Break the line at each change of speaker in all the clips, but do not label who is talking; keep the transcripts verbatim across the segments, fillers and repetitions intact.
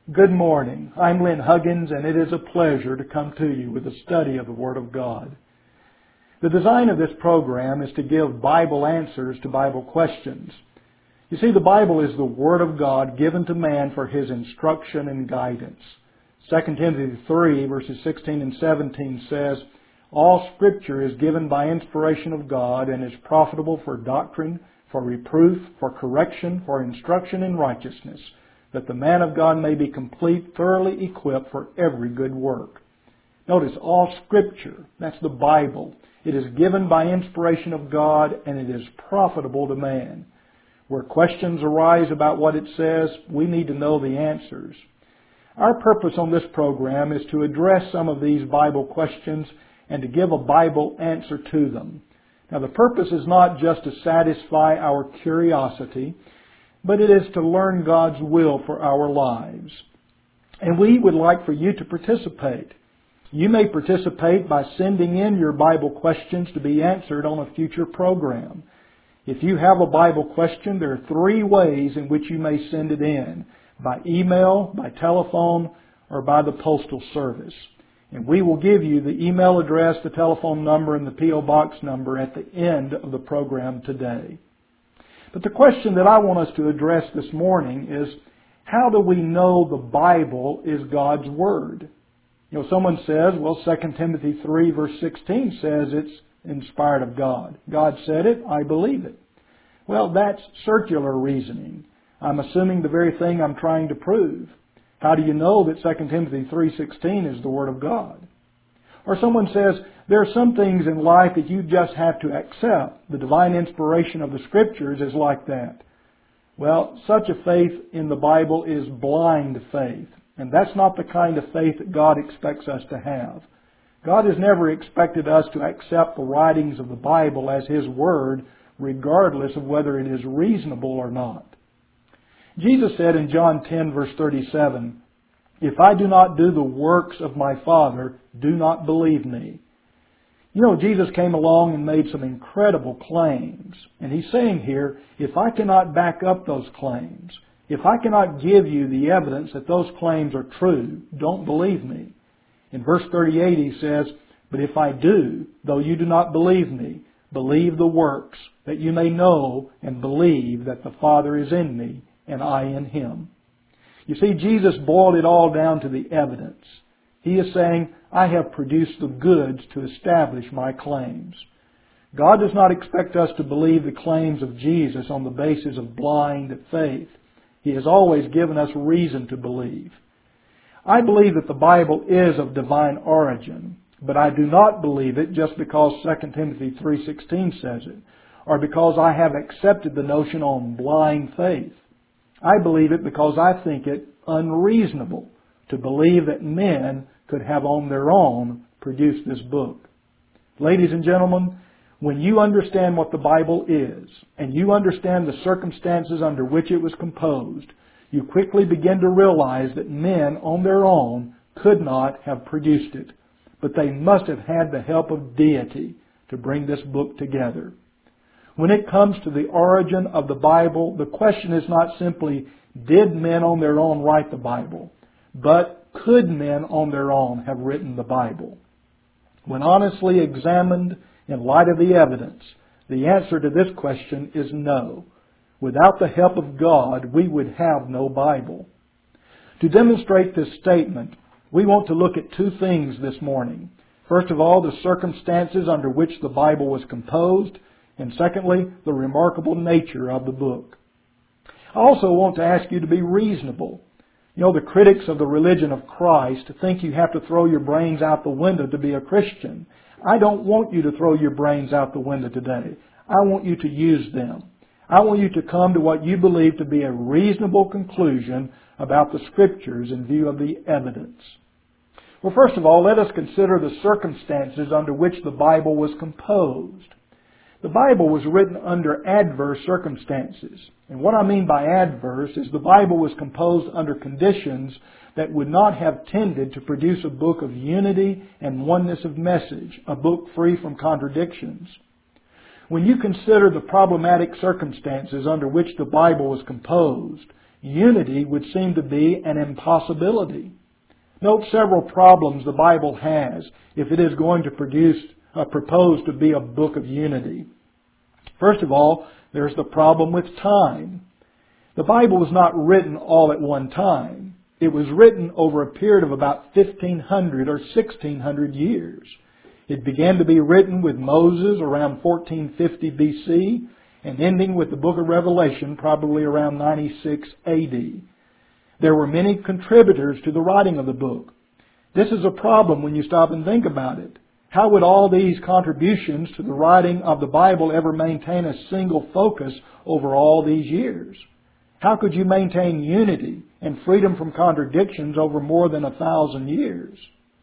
Good morning. I'm Lynn Huggins, and it is a pleasure to come to you with a study of the Word of God. The design of this program is to give Bible answers to Bible questions. You see, the Bible is the Word of God given to man for his instruction and guidance. Second Timothy three, verses sixteen and seventeen says, "All Scripture is given by inspiration of God and is profitable for doctrine, for reproof, for correction, for instruction in righteousness, that the man of God may be complete, thoroughly equipped for every good work." Notice, all Scripture, that's the Bible, it is given by inspiration of God and it is profitable to man. Where questions arise about what it says, we need to know the answers. Our purpose on this program is to address some of these Bible questions and to give a Bible answer to them. Now, the purpose is not just to satisfy our curiosity, but it is to learn God's will for our lives. And we would like for you to participate. You may participate by sending in your Bible questions to be answered on a future program. If you have a Bible question, there are three ways in which you may send it in: by email, by telephone, or by the postal service. And we will give you the email address, the telephone number, and the P O box number at the end of the program today. But the question that I want us to address this morning is, how do we know the Bible is God's Word? You know, someone says, well, Second Timothy three, verse sixteen says it's inspired of God. God said it, I believe it. Well, that's circular reasoning. I'm assuming the very thing I'm trying to prove. How do you know that Second Timothy three sixteen is the Word of God? Or someone says, there are some things in life that you just have to accept. The divine inspiration of the Scriptures is like that. Well, such a faith in the Bible is blind faith. And that's not the kind of faith that God expects us to have. God has never expected us to accept the writings of the Bible as His Word, regardless of whether it is reasonable or not. Jesus said in John ten, verse thirty-seven, "If I do not do the works of my Father, do not believe me." You know, Jesus came along and made some incredible claims. And He's saying here, if I cannot back up those claims, if I cannot give you the evidence that those claims are true, don't believe me. In verse thirty-eight He says, "But if I do, though you do not believe me, believe the works, that you may know and believe that the Father is in me and I in Him." You see, Jesus boiled it all down to the evidence. He is saying, I have produced the goods to establish my claims. God does not expect us to believe the claims of Jesus on the basis of blind faith. He has always given us reason to believe. I believe that the Bible is of divine origin, but I do not believe it just because Second Timothy three sixteen says it, or because I have accepted the notion on blind faith. I believe it because I think it unreasonable to believe that men could have on their own produced this book. Ladies and gentlemen, when you understand what the Bible is, and you understand the circumstances under which it was composed, you quickly begin to realize that men on their own could not have produced it, but they must have had the help of deity to bring this book together. When it comes to the origin of the Bible, the question is not simply, did men on their own write the Bible? But could men on their own have written the Bible? When honestly examined in light of the evidence, the answer to this question is no. Without the help of God, we would have no Bible. To demonstrate this statement, we want to look at two things this morning. First of all, the circumstances under which the Bible was composed, and secondly, the remarkable nature of the book. I also want to ask you to be reasonable. You know, the critics of the religion of Christ think you have to throw your brains out the window to be a Christian. I don't want you to throw your brains out the window today. I want you to use them. I want you to come to what you believe to be a reasonable conclusion about the Scriptures in view of the evidence. Well, first of all, let us consider the circumstances under which the Bible was composed. The Bible was written under adverse circumstances. And what I mean by adverse is the Bible was composed under conditions that would not have tended to produce a book of unity and oneness of message, a book free from contradictions. When you consider the problematic circumstances under which the Bible was composed, unity would seem to be an impossibility. Note several problems the Bible has if it is going to produce, uh, propose to be a book of unity. First of all, there's the problem with time. The Bible was not written all at one time. It was written over a period of about fifteen hundred or sixteen hundred years. It began to be written with Moses around fourteen fifty B C and ending with the book of Revelation probably around ninety-six A D. There were many contributors to the writing of the book. This is a problem when you stop and think about it. How would all these contributions to the writing of the Bible ever maintain a single focus over all these years? How could you maintain unity and freedom from contradictions over more than a thousand years?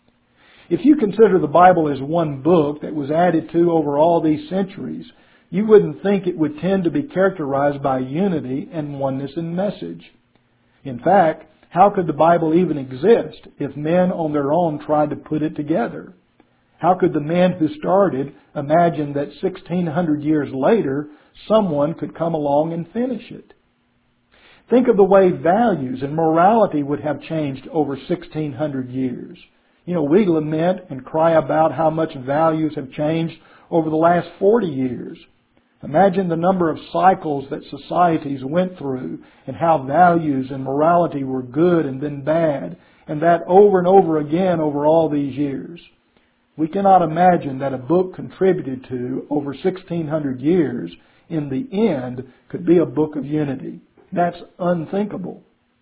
If you consider the Bible as one book that was added to over all these centuries, you wouldn't think it would tend to be characterized by unity and oneness in message. In fact, how could the Bible even exist if men on their own tried to put it together? How could the men who started imagine that sixteen hundred years later someone could come along and finish it? Think of the way values and morality would have changed over sixteen hundred years. You know, we lament and cry about how much values have changed over the last forty years. Imagine the number of cycles that societies went through and how values and morality were good and then bad, and that over and over again over all these years. We cannot imagine that a book contributed to over sixteen hundred years in the end could be a book of unity. That's unthinkable.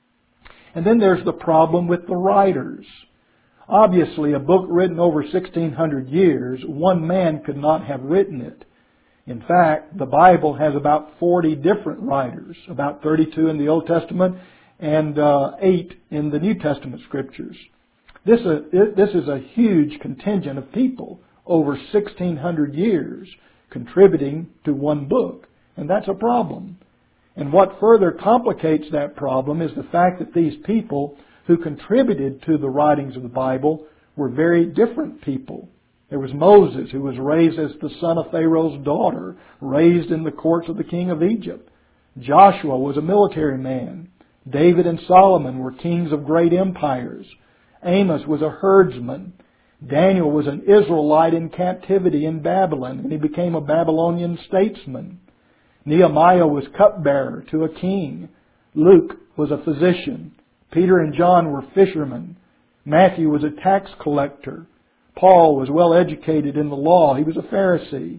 And then there's the problem with the writers. Obviously, a book written over sixteen hundred years, one man could not have written it. In fact, the Bible has about forty different writers, about thirty-two in the Old Testament and uh, eight in the New Testament Scriptures. This, uh, this is a huge contingent of people over sixteen hundred years contributing to one book, and that's a problem. And what further complicates that problem is the fact that these people who contributed to the writings of the Bible were very different people. There was Moses, who was raised as the son of Pharaoh's daughter, raised in the courts of the king of Egypt. Joshua was a military man. David and Solomon were kings of great empires. Amos was a herdsman. Daniel was an Israelite in captivity in Babylon, and he became a Babylonian statesman. Nehemiah was cupbearer to a king. Luke was a physician. Peter and John were fishermen. Matthew was a tax collector. Paul was well educated in the law. He was a Pharisee.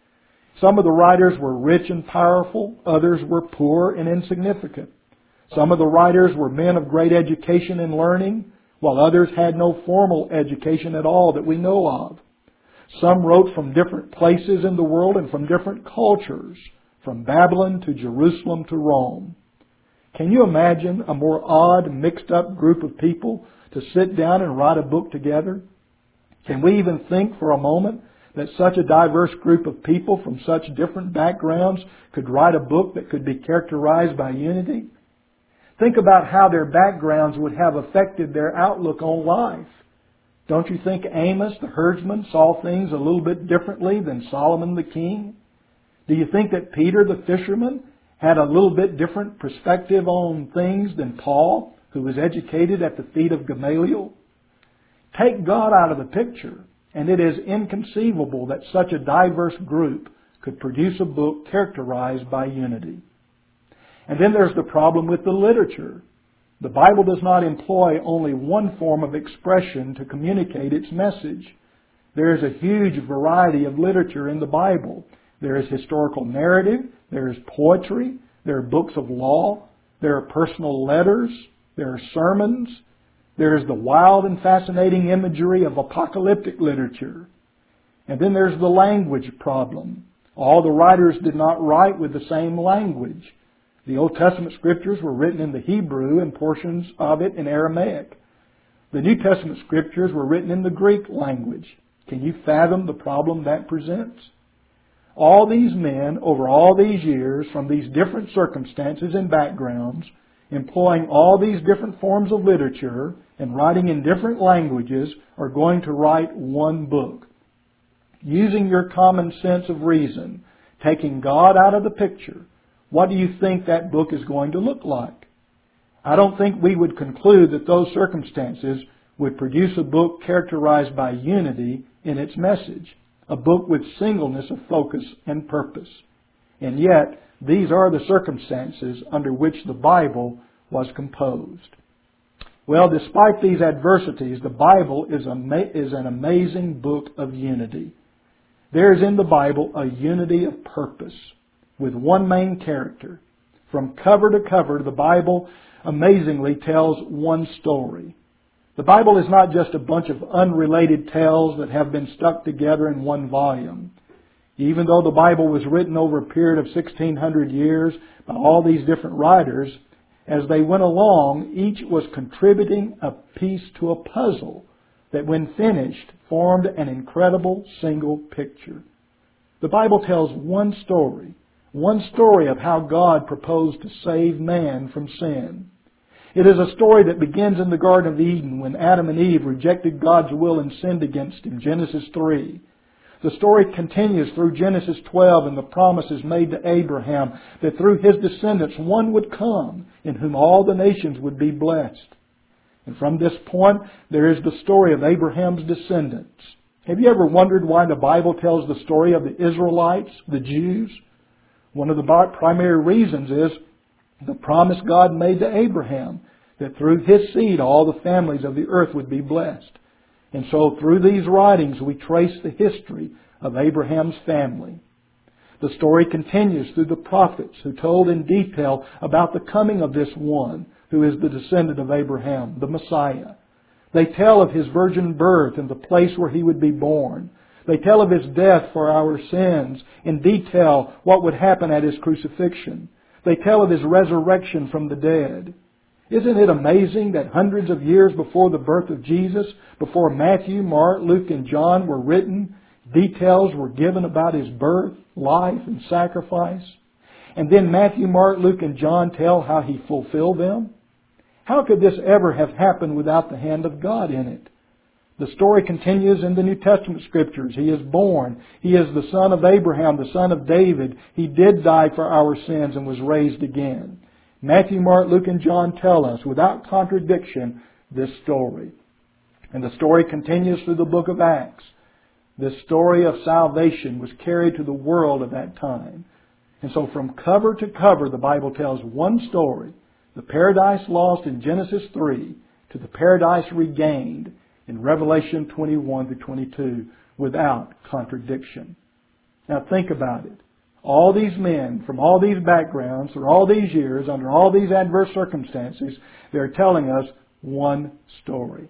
Some of the writers were rich and powerful. Others were poor and insignificant. Some of the writers were men of great education and learning, while others had no formal education at all that we know of. Some wrote from different places in the world and from different cultures, from Babylon to Jerusalem to Rome. Can you imagine a more odd, mixed-up group of people to sit down and write a book together? Can we even think for a moment that such a diverse group of people from such different backgrounds could write a book that could be characterized by unity? Think about how their backgrounds would have affected their outlook on life. Don't you think Amos, the herdsman, saw things a little bit differently than Solomon the king? Do you think that Peter, the fisherman, had a little bit different perspective on things than Paul, who was educated at the feet of Gamaliel? Take God out of the picture, and it is inconceivable that such a diverse group could produce a book characterized by unity. And then there's the problem with the literature. The Bible does not employ only one form of expression to communicate its message. There is a huge variety of literature in the Bible. There is historical narrative, there is poetry, there are books of law, there are personal letters, there are sermons, there is the wild and fascinating imagery of apocalyptic literature. And then there's the language problem. All the writers did not write with the same language. The Old Testament Scriptures were written in the Hebrew and portions of it in Aramaic. The New Testament Scriptures were written in the Greek language. Can you fathom the problem that presents? All these men, over all these years, from these different circumstances and backgrounds, employing all these different forms of literature and writing in different languages, are going to write one book. Using your common sense of reason, taking God out of the picture, what do you think that book is going to look like? I don't think we would conclude that those circumstances would produce a book characterized by unity in its message, a book with singleness of focus and purpose. And yet, these are the circumstances under which the Bible was composed. Well, despite these adversities, the Bible is, a, is an amazing book of unity. There is in the Bible a unity of purpose with one main character. From cover to cover, the Bible amazingly tells one story. The Bible is not just a bunch of unrelated tales that have been stuck together in one volume. Even though the Bible was written over a period of sixteen hundred years by all these different writers, as they went along, each was contributing a piece to a puzzle that, when finished, formed an incredible single picture. The Bible tells one story, one story of how God proposed to save man from sin. It is a story that begins in the Garden of Eden when Adam and Eve rejected God's will and sinned against Him, Genesis three. The story continues through Genesis twelve, and the promise is made to Abraham that through his descendants one would come in whom all the nations would be blessed. And from this point, there is the story of Abraham's descendants. Have you ever wondered why the Bible tells the story of the Israelites, the Jews? One of the primary reasons is the promise God made to Abraham that through his seed all the families of the earth would be blessed. And so through these writings we trace the history of Abraham's family. The story continues through the prophets who told in detail about the coming of this one who is the descendant of Abraham, the Messiah. They tell of His virgin birth and the place where He would be born. They tell of His death for our sins, in detail what would happen at His crucifixion. They tell of His resurrection from the dead. Isn't it amazing that hundreds of years before the birth of Jesus, before Matthew, Mark, Luke, and John were written, details were given about His birth, life, and sacrifice? And then Matthew, Mark, Luke, and John tell how He fulfilled them? How could this ever have happened without the hand of God in it? The story continues in the New Testament Scriptures. He is born. He is the son of Abraham, the son of David. He did die for our sins and was raised again. Matthew, Mark, Luke, and John tell us, without contradiction, this story. And the story continues through the book of Acts. This story of salvation was carried to the world at that time. And so from cover to cover, the Bible tells one story, the paradise lost in Genesis three to the paradise regained in Revelation twenty-one to twenty-two, without contradiction. Now think about it. All these men from all these backgrounds, for all these years, under all these adverse circumstances, they're telling us one story.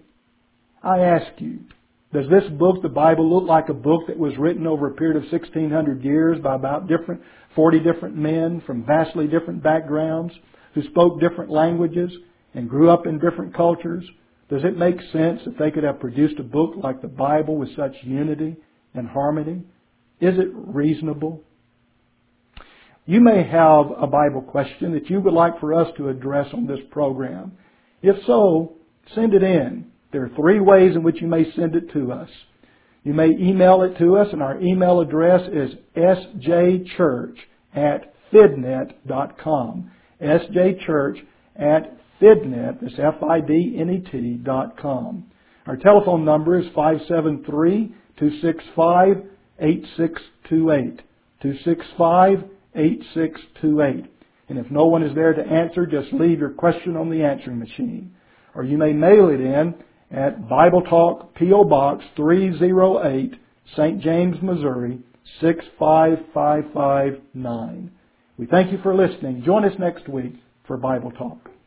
I ask you, does this book, the Bible, look like a book that was written over a period of sixteen hundred years by about different, forty different men from vastly different backgrounds who spoke different languages and grew up in different cultures? Does it make sense that they could have produced a book like the Bible with such unity and harmony? Is it reasonable? You may have a Bible question that you would like for us to address on this program. If so, send it in. There are three ways in which you may send it to us. You may email it to us, and our email address is s j church at fidnet dot com. s j church at fidnet, that's F I D N E T dot com. Our telephone number is five seven three, two six five, eight six two eight. two six five, eight six two eight. And if no one is there to answer, just leave your question on the answering machine. Or you may mail it in at Bible Talk, P O Box three oh eight, Saint James, Missouri, six five five five nine. We thank you for listening. Join us next week for Bible Talk.